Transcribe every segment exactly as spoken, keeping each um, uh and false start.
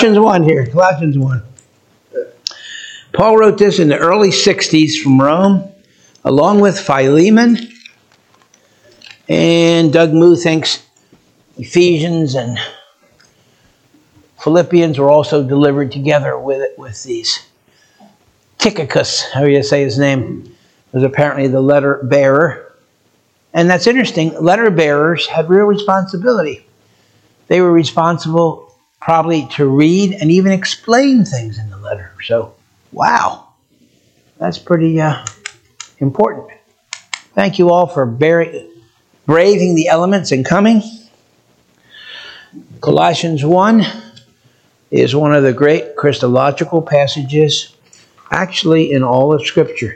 Colossians one here, Colossians one. Paul wrote this in the early sixties from Rome, along with Philemon. And Doug Moo thinks Ephesians and Philippians were also delivered together with it, with these. Tychicus, how do you say his name, was apparently the letter bearer. And that's interesting. Letter bearers had real responsibility. They were responsible probably to read and even explain things in the letter. So, wow. That's pretty uh, important. Thank you all for bearing, braving the elements and coming. Colossians one is one of the great Christological passages, actually in all of Scripture.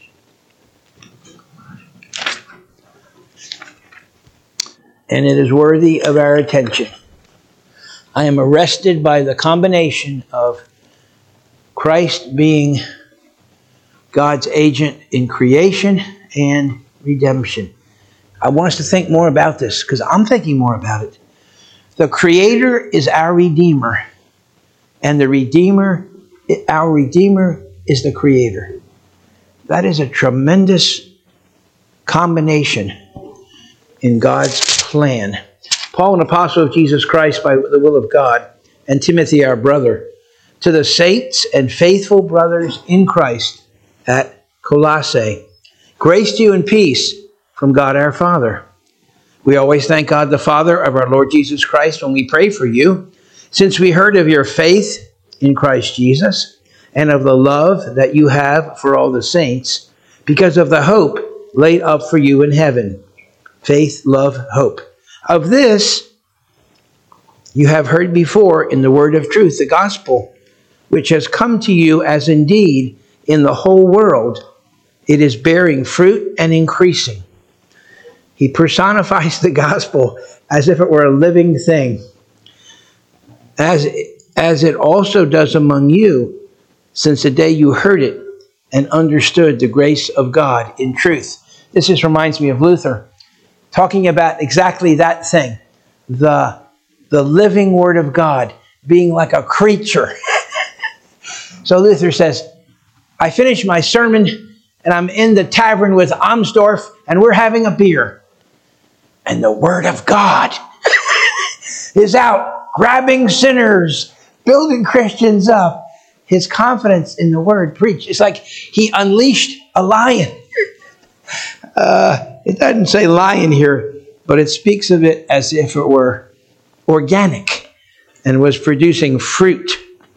And it is worthy of our attention. I am arrested by the combination of Christ being God's agent in creation and redemption. I want us to think more about this because I'm thinking more about it. The Creator is our Redeemer, and the Redeemer, our Redeemer is the Creator. That is a tremendous combination in God's plan. Paul, an apostle of Jesus Christ by the will of God, and Timothy, our brother, to the saints and faithful brothers in Christ at Colossae, grace to you and peace from God our Father. We always thank God the Father of our Lord Jesus Christ when we pray for you, since we heard of your faith in Christ Jesus and of the love that you have for all the saints, because of the hope laid up for you in heaven. Faith, love, hope. Of this you have heard before in the word of truth, the gospel, which has come to you as indeed in the whole world it is bearing fruit and increasing. He personifies the gospel as if it were a living thing, as, as it also does among you, since the day you heard it and understood the grace of God in truth. This just reminds me of Luther, talking about exactly that thing, the, the living Word of God being like a creature. So Luther says, I finished my sermon and I'm in the tavern with Amsdorff and we're having a beer. And the Word of God is out grabbing sinners, building Christians up. His confidence in the Word preached. It's like he unleashed a lion. Uh, it doesn't say lion here, but it speaks of it as if it were organic and was producing fruit.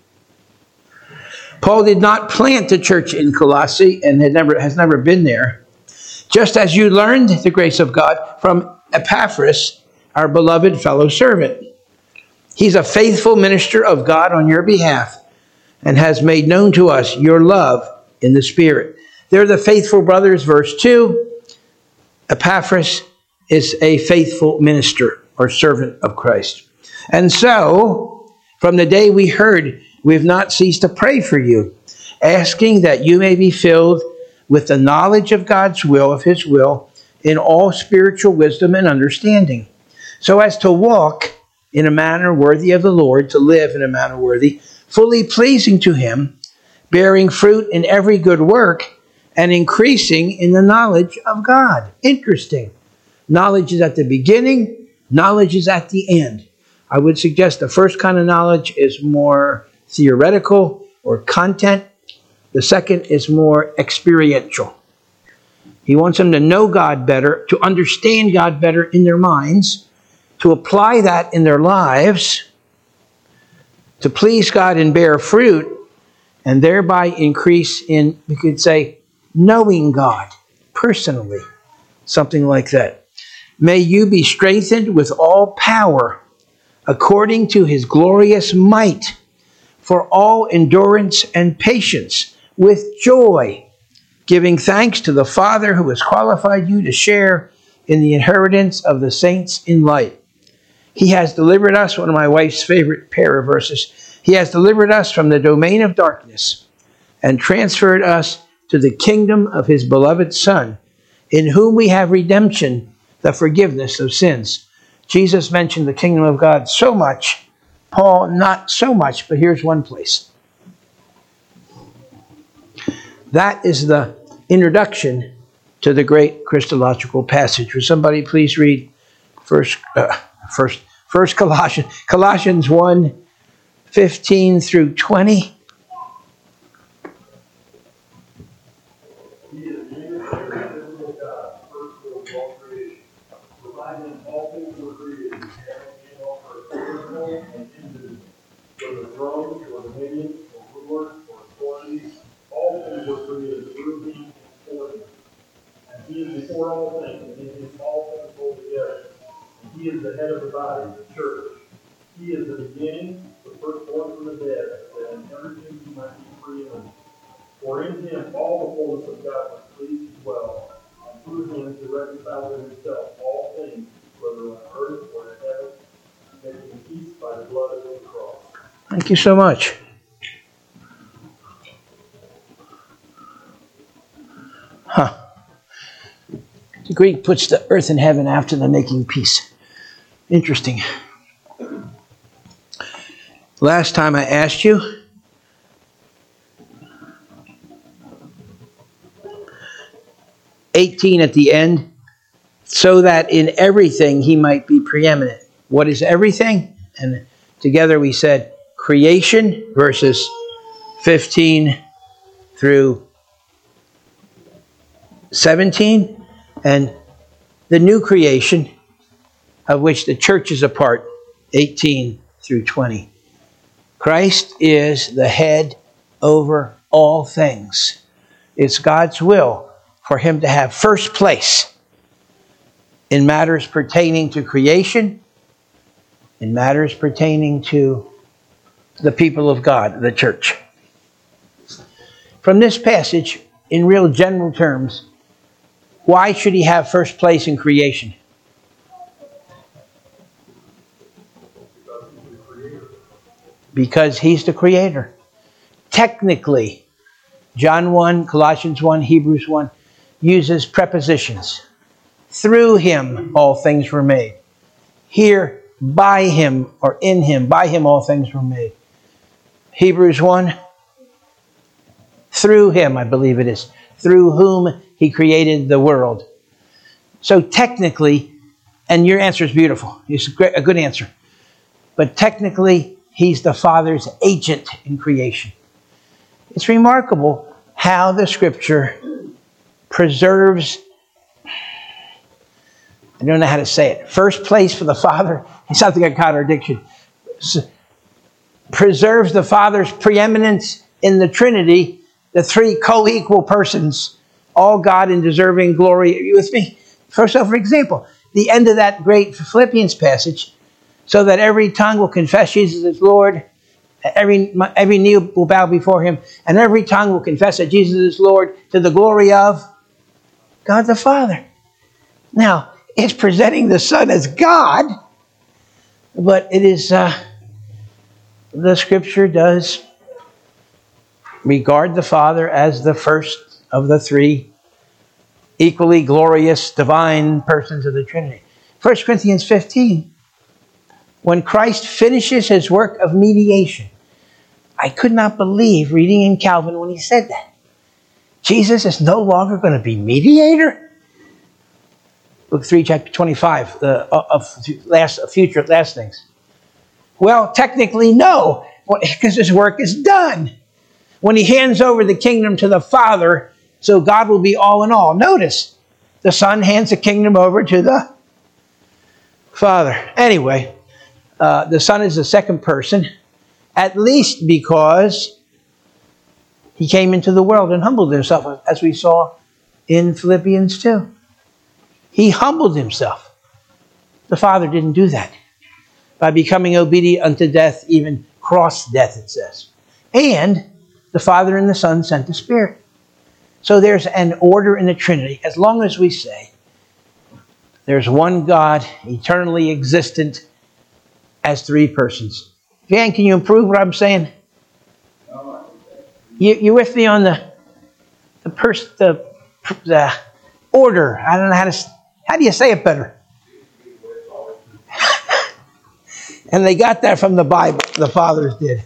Paul did not plant the church in Colossae and had never, has never been there. Just as you learned the grace of God from Epaphras, our beloved fellow servant. He's a faithful minister of God on your behalf and has made known to us your love in the Spirit. They're the faithful brothers, verse two. Epaphras is a faithful minister or servant of Christ. And so, from the day we heard, we have not ceased to pray for you, asking that you may be filled with the knowledge of God's will, of His will, in all spiritual wisdom and understanding, so as to walk in a manner worthy of the Lord, to live in a manner worthy, fully pleasing to Him, bearing fruit in every good work, and increasing in the knowledge of God. Interesting. Knowledge is at the beginning. Knowledge is at the end. I would suggest the first kind of knowledge is more theoretical or content. The second is more experiential. He wants them to know God better, to understand God better in their minds, to apply that in their lives, to please God and bear fruit, and thereby increase in, we could say, knowing God personally, something like that. May you be strengthened with all power according to His glorious might, for all endurance and patience with joy, giving thanks to the Father who has qualified you to share in the inheritance of the saints in light. He has delivered us, one of my wife's favorite pair of verses, He has delivered us from the domain of darkness and transferred us to the kingdom of His beloved Son, in whom we have redemption, the forgiveness of sins. Jesus mentioned the kingdom of God so much Paul, not so much, but here's one place. That is the introduction to the great Christological passage. Would somebody please read first, uh, first, first Colossians, Colossians one, fifteen through twenty. He is before all things, and in him all things hold together. And he is the head of the body, the church. He is the beginning, the firstborn from the dead, that in everything he might be preeminent. For in him all the fullness of God was pleased to dwell, and through him to reconcile to himself all things, whether on earth or in heaven, making peace by the blood of his cross. Thank you so much. Huh. The Greek puts the earth and heaven after the making peace. Interesting. Last time I asked you, eighteen at the end, so that in everything he might be preeminent. What is everything? And together we said creation, verses fifteen through seventeen, and the new creation, of which the church is a part, eighteen through twenty. Christ is the head over all things. It's God's will for him to have first place in matters pertaining to creation, in matters pertaining to the people of God, the church. From this passage, in real general terms, why should he have first place in creation? Because he's the creator. Technically, John one, Colossians one, Hebrews one uses prepositions. Through him all things were made. Here, by him or in him, by him all things were made. Hebrews one, through him, I believe it is, through whom he created the world. So technically, and your answer is beautiful. It's a, great, a good answer. But technically, he's the Father's agent in creation. It's remarkable how the Scripture preserves, I don't know how to say it, first place for the Father. It's something like a contradiction. Preserves the Father's preeminence in the Trinity, the three co-equal persons, all God and deserving glory. Are you with me? First of all, for example, the end of that great Philippians passage, so that every tongue will confess Jesus is Lord, every, every knee will bow before him, and every tongue will confess that Jesus is Lord to the glory of God the Father. Now, it's presenting the Son as God, but it is, uh, the Scripture does regard the Father as the first of the three equally glorious divine persons of the Trinity. First Corinthians fifteen, when Christ finishes his work of mediation, I could not believe reading in Calvin when he said that. Jesus is no longer going to be mediator? Book three, chapter twenty-five, the uh, of last, future last things. Well, technically, no, because his work is done. When he hands over the kingdom to the Father, so God will be all in all. Notice, the Son hands the kingdom over to the Father. Anyway, uh, the Son is the second person, at least because he came into the world and humbled himself, as we saw in Philippians two. He humbled himself. The Father didn't do that. By becoming obedient unto death, even cross death, it says. And the Father and the Son sent the Spirit. So there's an order in the Trinity, as long as we say there's one God, eternally existent, as three persons. Van, can you improve what I'm saying? You, you with me on the the, pers- the the order? I don't know how to. How do you say it better? And they got that from the Bible. The fathers did.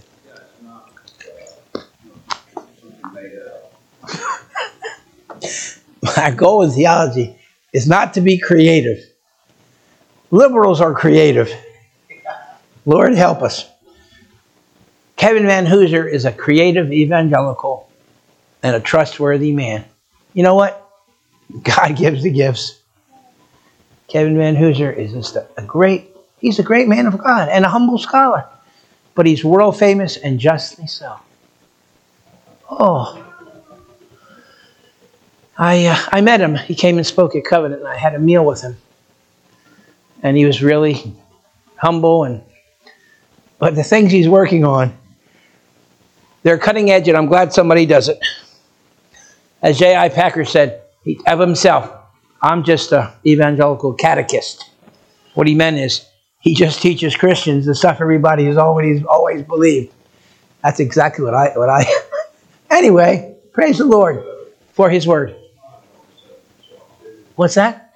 My goal in theology is not to be creative. Liberals are creative. Lord help us. Kevin Van Hooser is a creative evangelical and a trustworthy man. You know what? God gives the gifts. Kevin Van Hooser is just a, a great, he's a great man of God and a humble scholar. But he's world famous and justly so. Oh. I uh, I met him. He came and spoke at Covenant, and I had a meal with him. And he was really humble. And but the things he's working on, they're cutting edge, and I'm glad somebody does it. As J I Packer said he, of himself, I'm just an evangelical catechist. What he meant is he just teaches Christians the stuff everybody has always always believed. That's exactly what I what I. Anyway, praise the Lord for His word. What's that?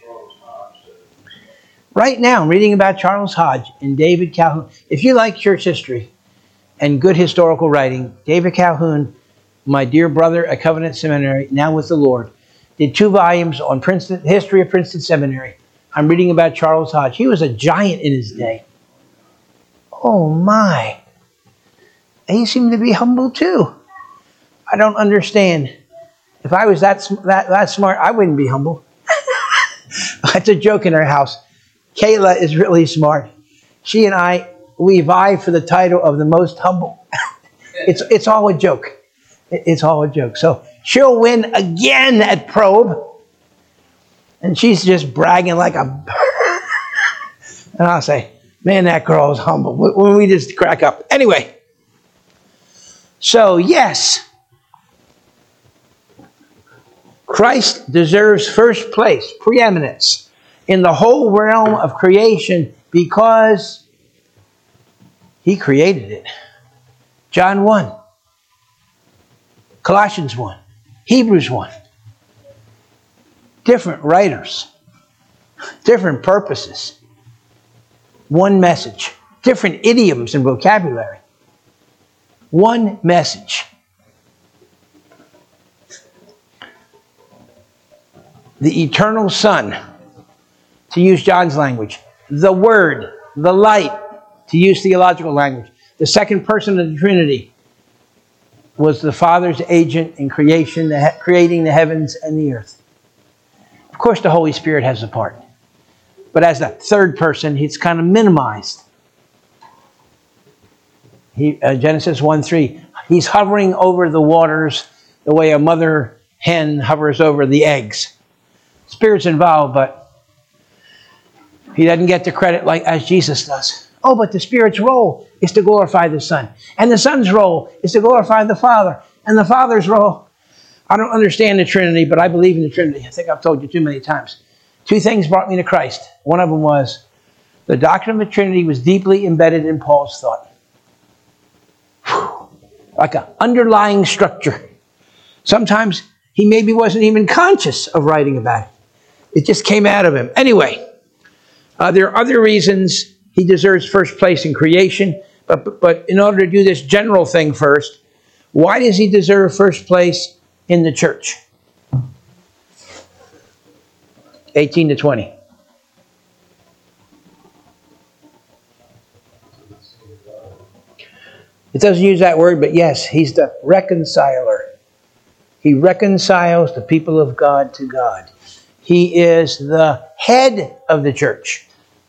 Right now, I'm reading about Charles Hodge and David Calhoun. If you like church history and good historical writing, David Calhoun, my dear brother at Covenant Seminary, now with the Lord, did two volumes on Princeton, history of Princeton Seminary. I'm reading about Charles Hodge. He was a giant in his day. Oh my. And he seemed to be humble too. I don't understand. If I was that, that, that smart, I wouldn't be humble. That's a joke in our house. Kayla is really smart. She and I, we vie for the title of the most humble. it's, it's all a joke. It's all a joke. So she'll win again at Probe. And she's just bragging like a... And I'll say, man, that girl is humble. When we just crack up. Anyway. So, yes. Christ deserves first place, preeminence, in the whole realm of creation because He created it. John one. Colossians one. Hebrews one. Different writers. Different purposes. One message. Different idioms and vocabulary. One message. The eternal Son, to use John's language. The Word, the light, to use theological language. The second person of the Trinity was the Father's agent in creation, the he- creating the heavens and the earth. Of course, the Holy Spirit has a part. But as the third person, it's kind of minimized. He, uh, Genesis one three, He's hovering over the waters the way a mother hen hovers over the eggs. Spirit's involved, but He doesn't get the credit like as Jesus does. Oh, but the Spirit's role is to glorify the Son. And the Son's role is to glorify the Father. And the Father's role, I don't understand the Trinity, but I believe in the Trinity. I think I've told you too many times. Two things brought me to Christ. One of them was the doctrine of the Trinity was deeply embedded in Paul's thought. Whew. Like an underlying structure. Sometimes he maybe wasn't even conscious of writing about it. It just came out of him. Anyway, uh, there are other reasons he deserves first place in creation. But, but in order to do this general thing first, why does he deserve first place in the church? eighteen to twenty. It doesn't use that word, but yes, he's the reconciler. He reconciles the people of God to God. He is the head of the church.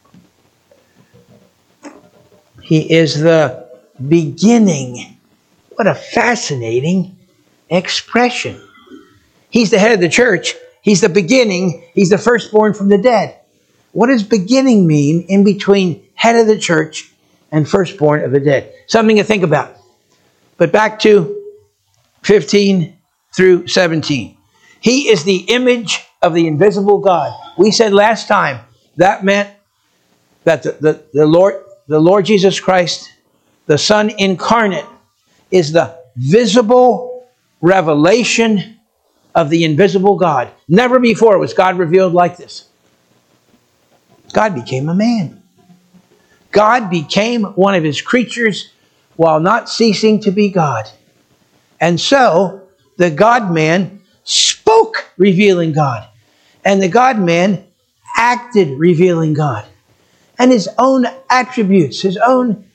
He is the beginning. What a fascinating expression. He's the head of the church. He's the beginning. He's the firstborn from the dead. What does beginning mean in between head of the church and firstborn of the dead? Something to think about. But back to fifteen through seventeen. He is the image of the invisible God. We said last time that meant that the, the, the Lord, the Lord Jesus Christ, the Son incarnate, is the visible revelation of the invisible God. Never before was God revealed like this. God became a man. God became one of his creatures while not ceasing to be God. And so, the God-man spoke revealing God. And the God-man acted revealing God. And his own attributes, his own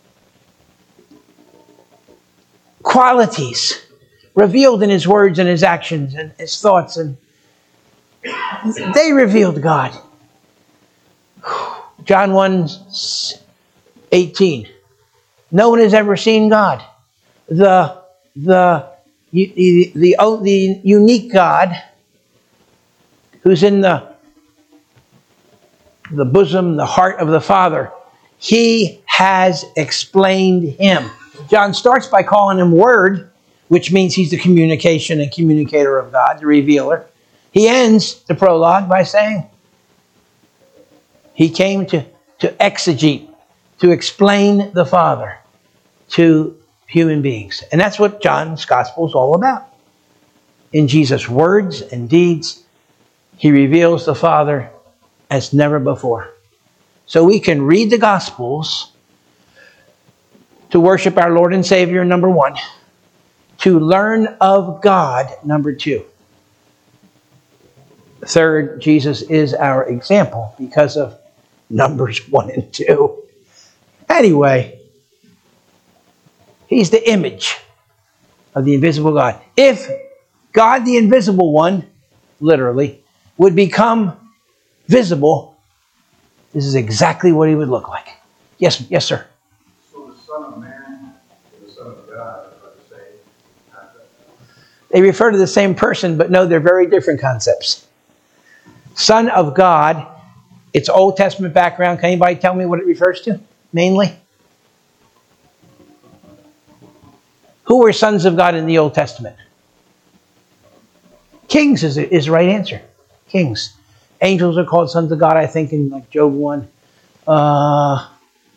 qualities revealed in his words and his actions and his thoughts. And they revealed God. John one eighteen. No one has ever seen God. The, the, the, the, the unique God who's in the, the bosom, the heart of the Father, he has explained him. John starts by calling him Word, which means he's the communication and communicator of God, the revealer. He ends the prologue by saying he came to, to exegete, to explain the Father to human beings. And that's what John's Gospel is all about. In Jesus' words and deeds, he reveals the Father as never before. So we can read the Gospels to worship our Lord and Savior, number one. To learn of God, number two. Third, Jesus is our example because of Numbers one and two. Anyway, he's the image of the invisible God. If God, the invisible one, literally, would become visible, this is exactly what he would look like. Yes, yes, sir. So the Son of Man and the Son of God are the same concept? They refer to the same person, but no, they're very different concepts. Son of God, it's Old Testament background. Can anybody tell me what it refers to, mainly? Who were sons of God in the Old Testament? Kings is, is the right answer. Kings. Angels are called sons of God, I think, in like Job one. Uh,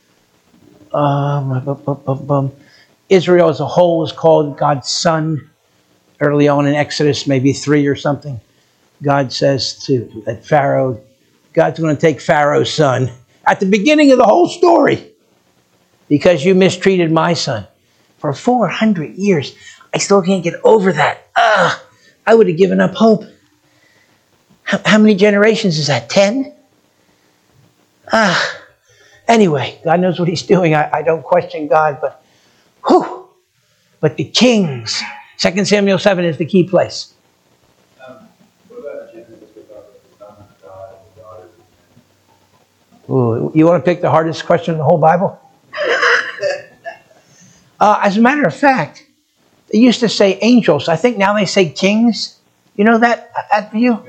um, bum, bum, bum. Israel as a whole is called God's son. Early on in Exodus, maybe three or something, God says to at Pharaoh, God's going to take Pharaoh's son at the beginning of the whole story because you mistreated my son. For four hundred years, I still can't get over that. Ah, I would have given up hope. How, how many generations is that? Ten? Ah. Anyway, God knows what he's doing. I, I don't question God, but whew. But the kings, Second Samuel seven is the key place. Um, what about Genesis about the Son of God and the daughter of man? Ooh, you want to pick the hardest question in the whole Bible? Uh, as a matter of fact, they used to say angels. I think now they say kings. You know that, that view?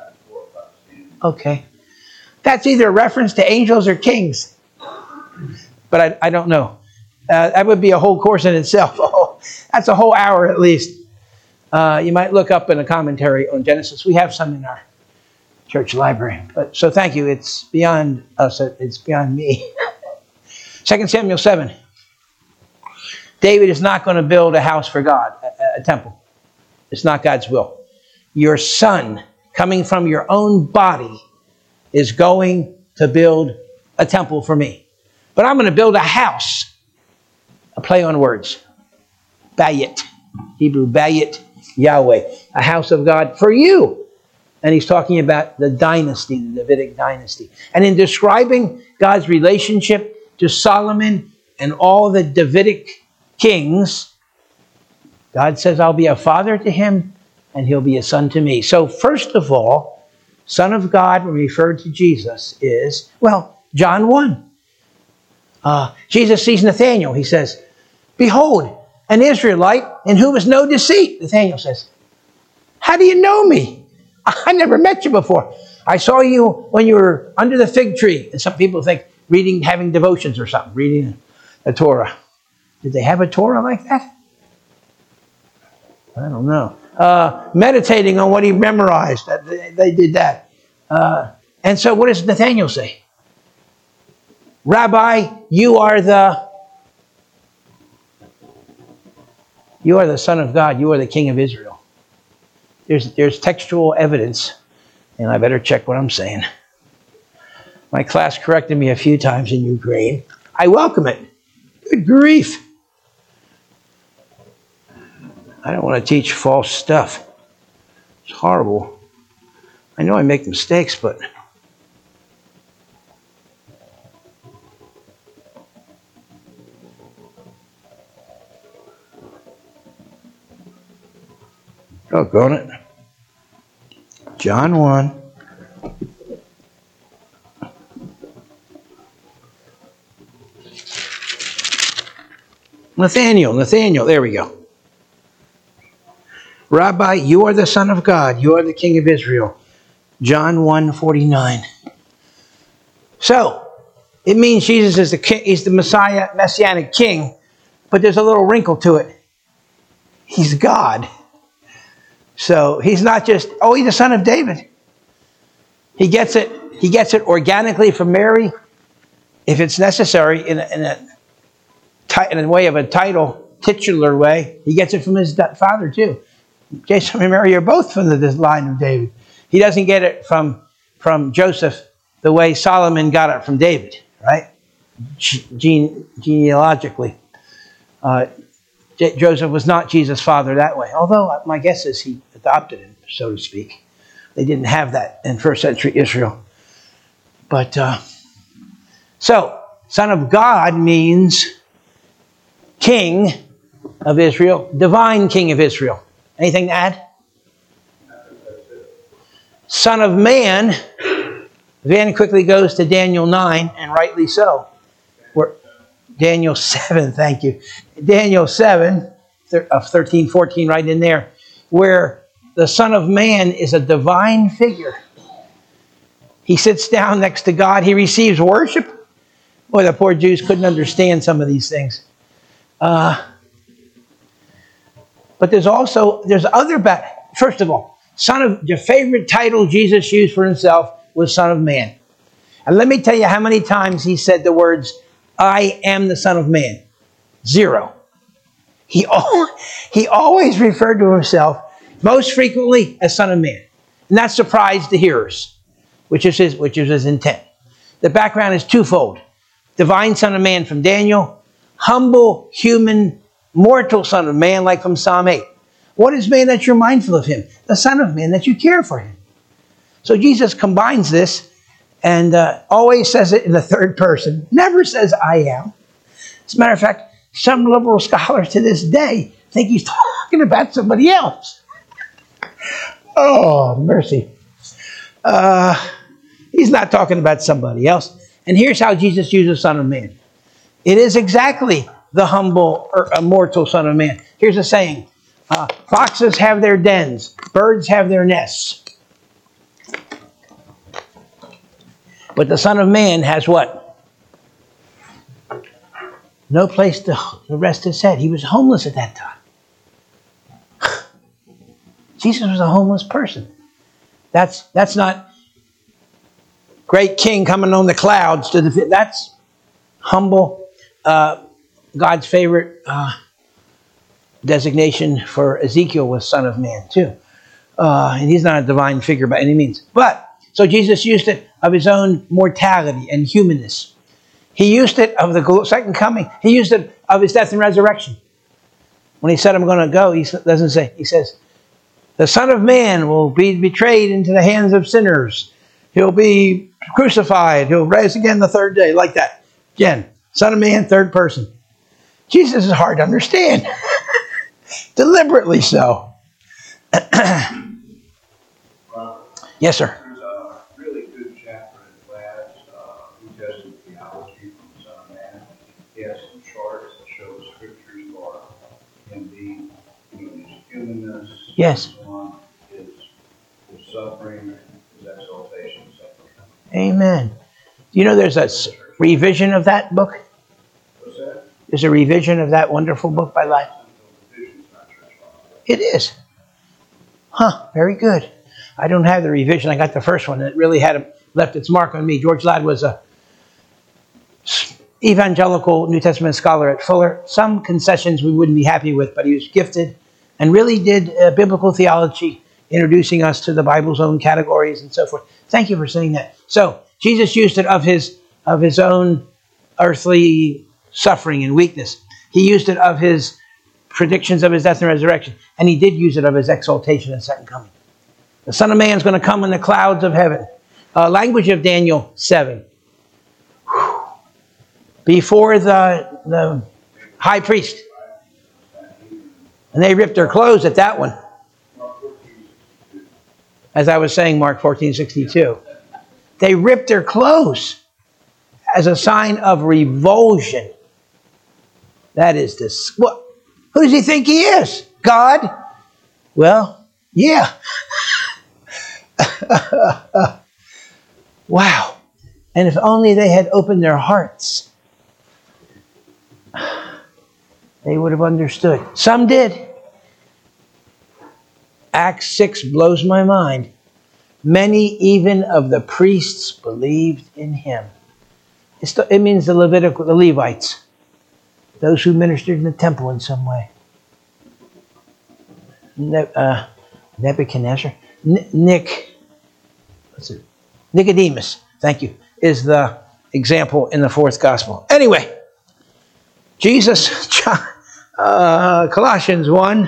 Okay. That's either a reference to angels or kings. But I, I don't know. Uh, that would be a whole course in itself. Oh, that's a whole hour at least. Uh, you might look up in a commentary on Genesis. We have some in our church library. But so thank you. It's beyond us. It's beyond me. Second Samuel seven. David is not going to build a house for God, a, a temple. It's not God's will. Your son, coming from your own body, is going to build a temple for me. But I'm going to build a house. A play on words. Bayit. Hebrew Bayit, Yahweh. A house of God for you. And he's talking about the dynasty, the Davidic dynasty. And in describing God's relationship to Solomon and all the Davidic kings, God says, I'll be a father to him and he'll be a son to me. So first of all, Son of God, when referred to Jesus, is, well, John one. Uh, Jesus sees Nathanael. He says, behold, an Israelite in whom is no deceit. Nathanael says, how do you know me? I never met you before. I saw you when you were under the fig tree. And some people think reading, having devotions or something, reading the Torah. Did they have a Torah like that? I don't know. Uh, meditating on what he memorized. They, they did that. Uh, and so what does Nathanael say? Rabbi, you are the you are the Son of God. You are the King of Israel. There's, there's textual evidence, and I better check what I'm saying. My class corrected me a few times in Ukraine. I welcome it. Good grief. I don't want to teach false stuff. It's horrible. I know I make mistakes, but doggone it. John one. Nathaniel, Nathaniel, there we go. Rabbi, you are the Son of God. You are the King of Israel. John one forty-nine. So, it means Jesus is the king, he's the Messiah, Messianic King, but there's a little wrinkle to it. He's God. So, he's not just, oh, he's the son of David. He gets it, he gets it organically from Mary, if it's necessary, in a, in a, in a way of a title, titular way. He gets it from his father, too. Jason and Mary are both from the line of David. He doesn't get it from, from Joseph the way Solomon got it from David, right? Gene, genealogically. Uh, J- Joseph was not Jesus' father that way, although my guess is he adopted him, so to speak. They didn't have that in first century Israel. But, uh, so, Son of God means King of Israel, divine King of Israel. Anything to add? Son of Man. Van quickly goes to Daniel nine, and rightly so. Where, Daniel seven, thank you. Daniel seven, of thirteen, fourteen, right in there, where the Son of Man is a divine figure. He sits down next to God. He receives worship. Boy, the poor Jews couldn't understand some of these things. Uh, but there's also, there's other, ba- first of all, Son of, your favorite title Jesus used for himself was Son of Man. And let me tell you how many times he said the words, I am the Son of Man. Zero. He, al- he always referred to himself most frequently as Son of Man. And that surprised the hearers, which is his, which is his intent. The background is twofold. Divine Son of Man from Daniel, humble, human, mortal Son of Man, like from Psalm eight. What is man that you're mindful of him? The Son of Man that you care for him. So Jesus combines this and uh, always says it in the third person. Never says I am. As a matter of fact, some liberal scholars to this day think he's talking about somebody else. Oh, mercy. Uh, he's not talking about somebody else. And here's how Jesus uses Son of Man. It is exactly the humble or immortal Son of Man. Here's a saying. Uh, foxes have their dens. Birds have their nests. But the Son of Man has what? No place to rest his head. He was homeless at that time. Jesus was a homeless person. That's that's not great king coming on the clouds to the. That's humble. Uh, God's favorite uh, designation for Ezekiel was Son of Man too, uh, and he's not a divine figure by any means. But so Jesus used it of his own mortality and humanness. He used it of the second coming. He used it of his death and resurrection. When he said, "I'm going to go," he doesn't say. He says, "The Son of Man will be betrayed into the hands of sinners. He'll be crucified. He'll rise again the third day," like that. Again, Son of Man, third person. Jesus is hard to understand. Deliberately so. Yes, sir. There's a really good chapter in class, uh, New Testament theology from the Son of Man. He has some charts that show scriptures for him being, you know, his humanness. Yes. His, his suffering, his exaltation, suffering. Amen. You know, there's a revision of that book. What's that? There's a revision of that wonderful book by Life. It is. Huh, very good. I don't have the revision. I got the first one. It really had a, left its mark on me. George Ladd was a evangelical New Testament scholar at Fuller. Some concessions we wouldn't be happy with, but he was gifted and really did uh, biblical theology, introducing us to the Bible's own categories and so forth. Thank you for saying that. So, Jesus used it of his, of his own earthly suffering and weakness. He used it of his predictions of his death and resurrection. And he did use it of his exaltation and second coming. The Son of Man is going to come in the clouds of heaven. Uh, language of Daniel seven. Whew. Before the, the high priest. And they ripped their clothes at that one. As I was saying, Mark fourteen sixty-two. They ripped their clothes as a sign of revulsion. That is this. What? Who does he think he is? God? Well, yeah. Wow. And if only they had opened their hearts, they would have understood. Some did. Acts six blows my mind. Many even of the priests believed in him. It's the, it means the Levitical, the Levites. Those who ministered in the temple in some way. Ne, uh, Nebuchadnezzar. N- Nick. What's it? Nicodemus, thank you, is the example in the fourth gospel. Anyway, Jesus, John, uh, Colossians one,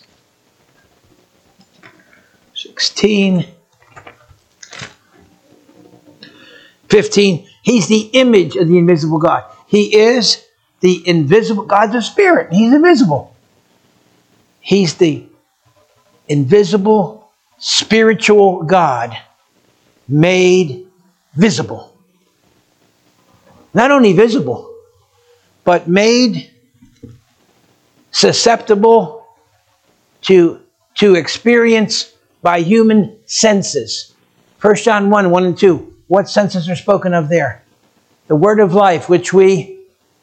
sixteen, fifteen. He's the image of the invisible God. He is the invisible, God's a spirit. He's invisible. He's the invisible, spiritual God made visible. Not only visible, but made susceptible to, to experience by human senses. First John one, one and two. What senses are spoken of there? The word of life, which we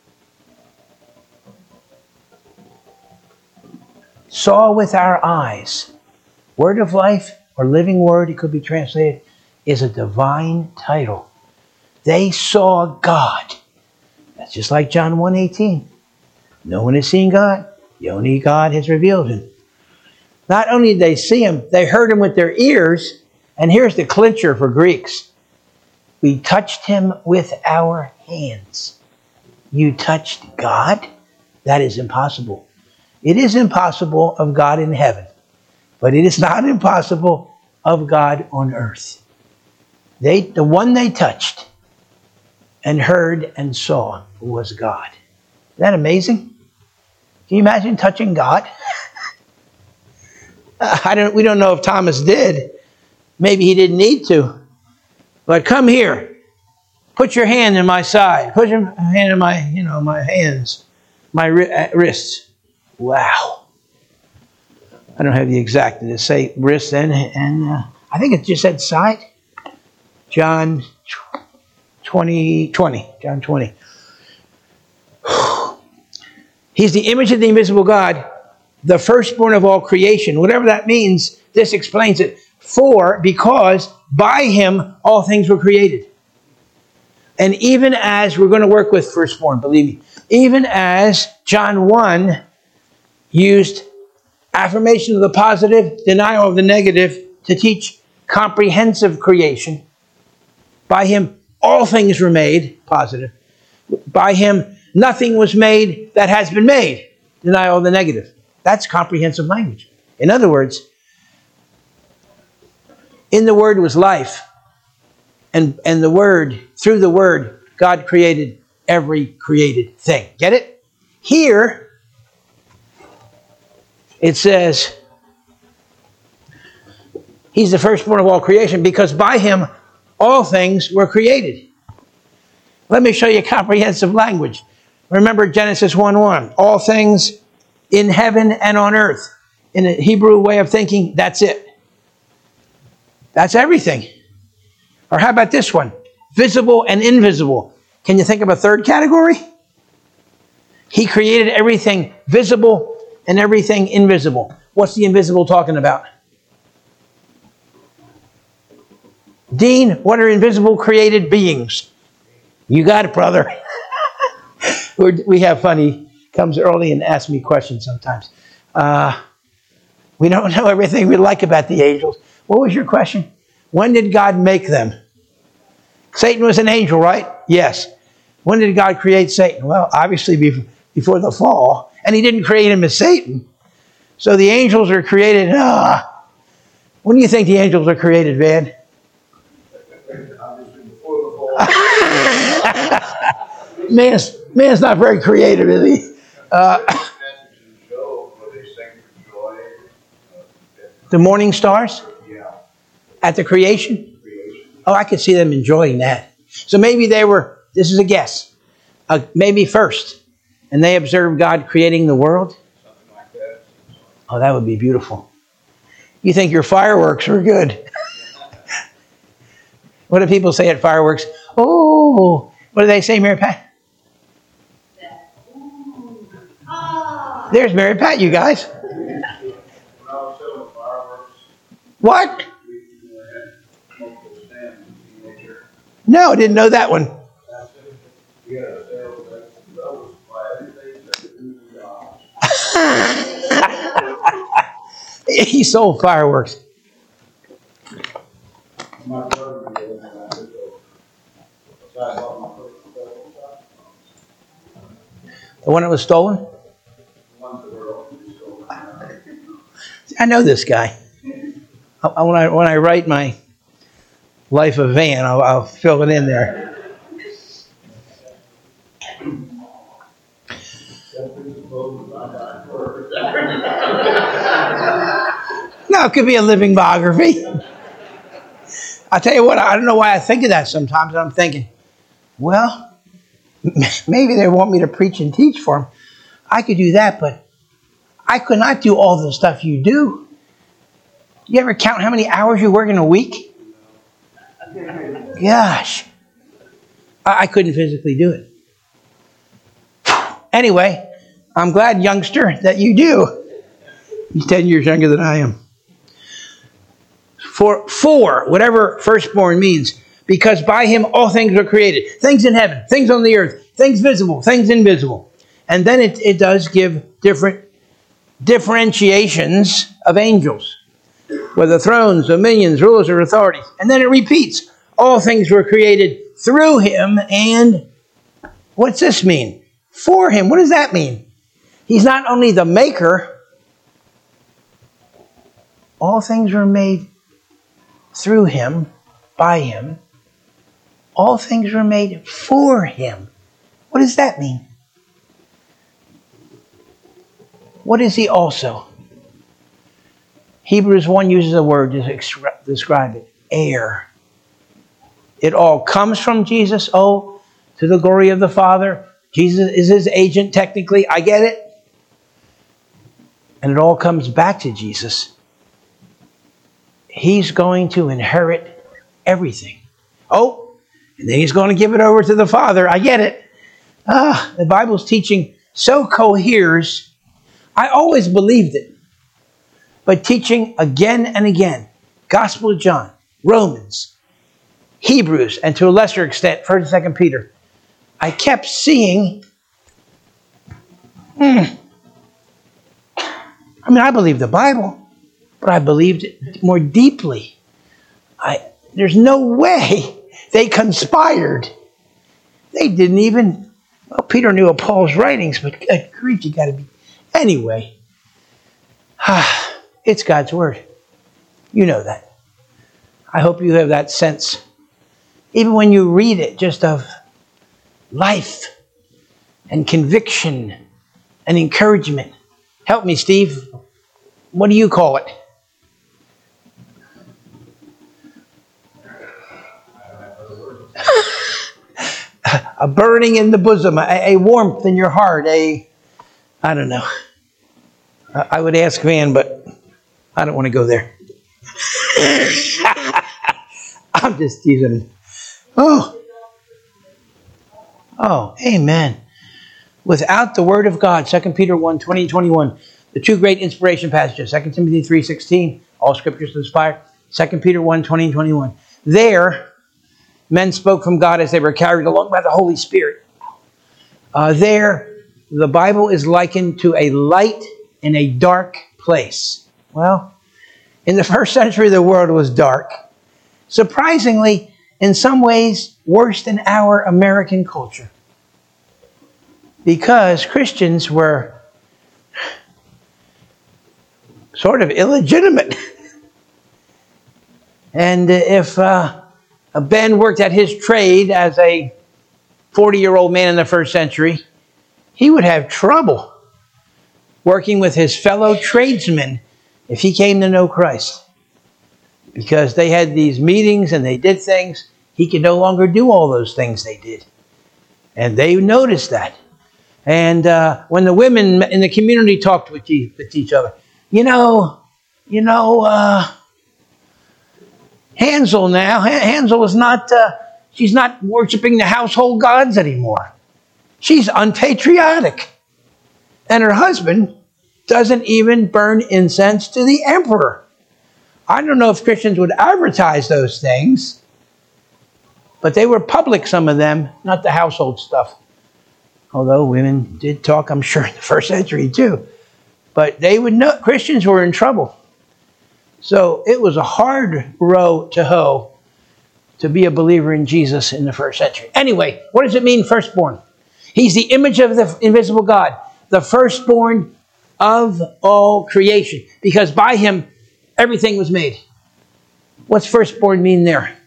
saw with our eyes. Word of life, or living word, it could be translated, is a divine title. They saw God. That's just like John one eighteen. No one has seen God. The only God has revealed him. Not only did they see him, they heard him with their ears. And here's the clincher for Greeks. We touched him with our hands. You touched God? That is impossible. It is impossible of God in heaven. But it is not impossible of God on earth. They, the one they touched and heard and saw was God. Isn't that amazing? Can you imagine touching God? I don't, we don't know if Thomas did. Maybe he didn't need to. But come here. Put your hand in my side. Put your hand in my, you know, my hands, my wrists. Wow. I don't have the exact to say wrist and, and uh, I think it just said side. John twenty, twenty. John twenty. He's the image of the invisible God, the firstborn of all creation. Whatever that means, this explains it. For, because by him all things were created. And even as, we're going to work with firstborn, believe me. Even as John one used affirmation of the positive, denial of the negative to teach comprehensive creation. By him, all things were made, positive. By him, nothing was made that has been made, denial of the negative. That's comprehensive language. In other words, in the Word was life. And, and the Word, through the Word, God created every created thing. Get it? Here, it says, he's the firstborn of all creation because by him all things were created. Let me show you comprehensive language. Remember Genesis one one. All things in heaven and on earth. In a Hebrew way of thinking, that's it. That's everything. Or how about this one? Visible and invisible. Can you think of a third category? He created everything visible and everything invisible. What's the invisible talking about? Dean, what are invisible created beings? You got it, brother. We're, we have fun. He comes early and asks me questions sometimes. Uh, we don't know everything we like about the angels. What was your question? When did God make them? Satan was an angel, right? Yes. When did God create Satan? Well, obviously before the fall. And he didn't create him as Satan. So the angels are created. Ah, when do you think the angels are created, Van? Obviously before the fall. man's, man's not very creative, is he? Uh, the morning stars? Yeah. At the creation? Creation. Oh, I could see them enjoying that. So maybe they were, this is a guess, uh, maybe first. And they observed God creating the world? Something like that. Oh, that would be beautiful. You think your fireworks are good. What do people say at fireworks? Oh, what do they say, Mary Pat? There's Mary Pat, you guys. When I was selling fireworks, What? we had multiple stands as a teenager. No, I didn't know that one. We had a sale that was by everything that we got. He sold fireworks. My brother did, and I took over. So I bought my first professional shop. The one that was stolen? The ones that were already stolen. I know this guy. I, I- when I when I write my life of Van, I'll, I'll fill it in there. No, it could be a living biography. I tell you what, I don't know why I think of that sometimes. I'm thinking, well, maybe they want me to preach and teach for them. I could do that, but I could not do all the stuff you do. You ever count how many hours you work in a week? Gosh. I, I couldn't physically do it. Anyway, I'm glad, youngster, that you do. He's ten years younger than I am. For four, whatever firstborn means, because by him all things were created. Things in heaven, things on the earth, things visible, things invisible. And then it, it does give different differentiations of angels, whether thrones, dominions, rulers, or authorities. And then it repeats, all things were created through him and, what's this mean? For him. What does that mean? He's not only the maker, all things were made through him, by him. All things were made for him. What does that mean? What is he also? Hebrews one uses a word to extra- describe it. Heir. It all comes from Jesus. Oh, to the glory of the Father. Jesus is his agent technically. I get it. And it all comes back to Jesus. He's going to inherit everything. Oh, and then he's going to give it over to the Father. I get it. Ah, the Bible's teaching so coheres. I always believed it. But teaching again and again. Gospel of John, Romans, Hebrews, and to a lesser extent, First and Second Peter. I kept seeing, hmm, I mean, I believe the Bible. But I believed it more deeply. I, there's no way they conspired. They didn't even, well, Peter knew of Paul's writings, but good grief, you got to be. Anyway, it's God's word. You know that. I hope you have that sense. Even when you read it, just of life and conviction and encouragement. Help me, Steve. What do you call it? A burning in the bosom, a, a warmth in your heart, a, I don't know. I, I would ask Van, but I don't want to go there. I'm just teasing him. Oh. Oh, amen. Without the word of God, Second Peter one, twenty and twenty-one, the two great inspiration passages, Second Timothy three, sixteen, all scriptures inspired, Second Peter one, twenty and twenty-one. There, men spoke from God as they were carried along by the Holy Spirit. Uh, there, the Bible is likened to a light in a dark place. Well, in the first century, the world was dark. Surprisingly, in some ways worse than our American culture. Because Christians were sort of illegitimate. And if uh, Ben worked at his trade as a forty-year-old man in the first century, he would have trouble working with his fellow tradesmen if he came to know Christ. Because they had these meetings and they did things. He could no longer do all those things they did. And they noticed that. And uh, when the women in the community talked with each, with each other, you know, you know, uh, Hansel now, Hansel is not, uh, she's not worshiping the household gods anymore. She's unpatriotic. And her husband doesn't even burn incense to the emperor. I don't know if Christians would advertise those things, but they were public, some of them, not the household stuff. Although women did talk, I'm sure, in the first century too. But they would know Christians were in trouble. So it was a hard row to hoe to be a believer in Jesus in the first century. Anyway, what does it mean, firstborn? He's the image of the invisible God, the firstborn of all creation. Because by him, everything was made. What's firstborn mean there?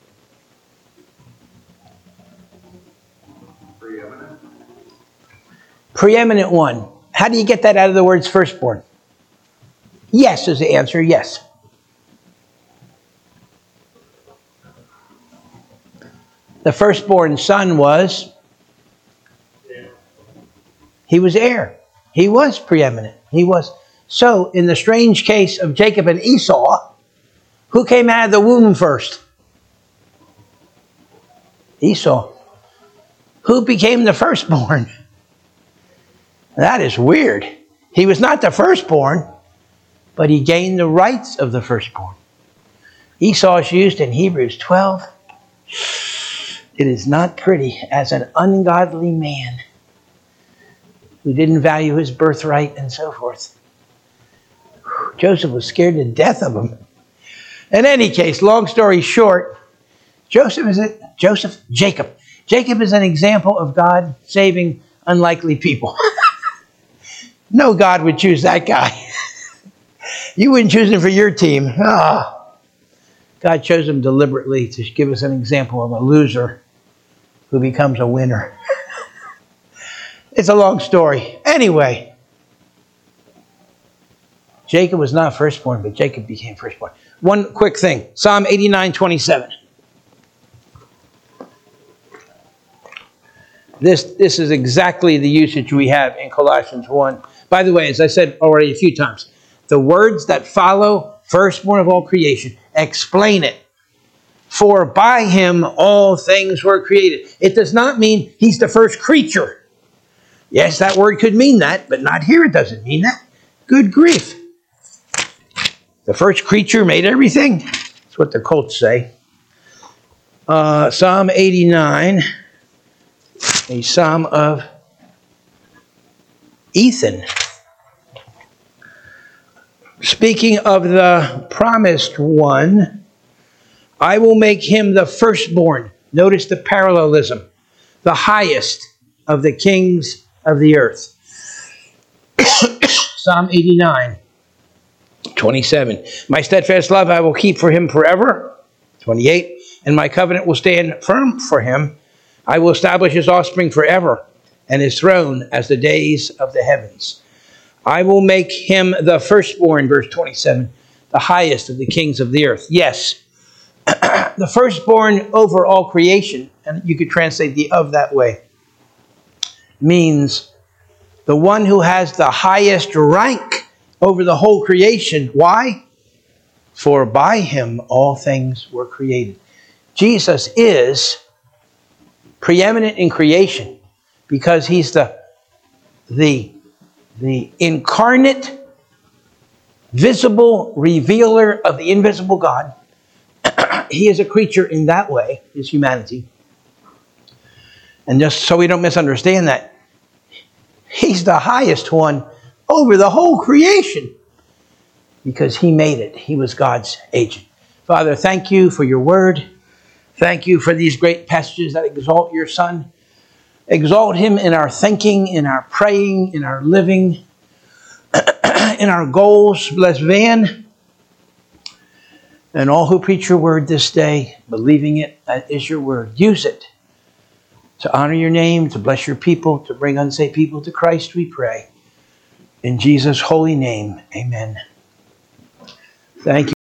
Preeminent. Preeminent one. How do you get that out of the words firstborn? Yes is the answer, yes. The firstborn son was, he was heir. He was preeminent. He was. So, in the strange case of Jacob and Esau, who came out of the womb first? Esau. Who became the firstborn? That is weird. He was not the firstborn, but he gained the rights of the firstborn. Esau is used in Hebrews twelve. It is not pretty as an ungodly man who didn't value his birthright and so forth. Joseph was scared to death of him. In any case, long story short, Joseph is a, Joseph, Jacob. Jacob is an example of God saving unlikely people. No God would choose that guy. You wouldn't choose him for your team. Oh. God chose him deliberately to give us an example of a loser who becomes a winner. It's a long story. Anyway, Jacob was not firstborn, but Jacob became firstborn. One quick thing. Psalm eighty-nine twenty-seven. This, this is exactly the usage we have in Colossians one. By the way, as I said already a few times, the words that follow firstborn of all creation explain it. For by him all things were created. It does not mean he's the first creature. Yes, that word could mean that, but not here. It doesn't mean that. Good grief. The first creature made everything. That's what the cults say. Uh, Psalm eighty-nine, a psalm of Ethan. Speaking of the promised one, I will make him the firstborn. Notice the parallelism. The highest of the kings of the earth. Psalm eighty-nine, twenty-seven. My steadfast love I will keep for him forever. twenty-eight. And my covenant will stand firm for him. I will establish his offspring forever, and his throne as the days of the heavens. I will make him the firstborn, verse twenty-seven, the highest of the kings of the earth. Yes, the firstborn over all creation, and you could translate the of that way, means the one who has the highest rank over the whole creation. Why? For by him all things were created. Jesus is preeminent in creation because he's the, the, the incarnate, visible revealer of the invisible God. He is a creature in that way, his humanity. And just so we don't misunderstand that, he's the highest one over the whole creation because he made it. He was God's agent. Father, thank you for your word. Thank you for these great passages that exalt your Son. Exalt him in our thinking, in our praying, in our living, in our goals. Bless Van and all who preach your word this day, believing it that is your word. Use it to honor your name, to bless your people, to bring unsaved people to Christ, we pray. In Jesus' holy name, amen. Thank you.